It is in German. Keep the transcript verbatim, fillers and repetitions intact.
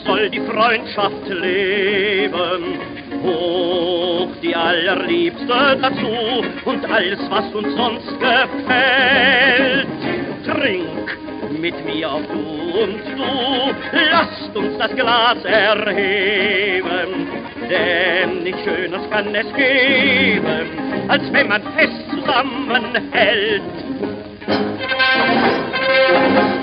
soll die Freundschaft leben, hoch die allerliebste dazu und alles, was uns sonst gefällt. Trink mit mir auch du und du, lasst uns das Glas erheben, denn nichts Schönes kann es geben, als wenn man fest zusammenhält.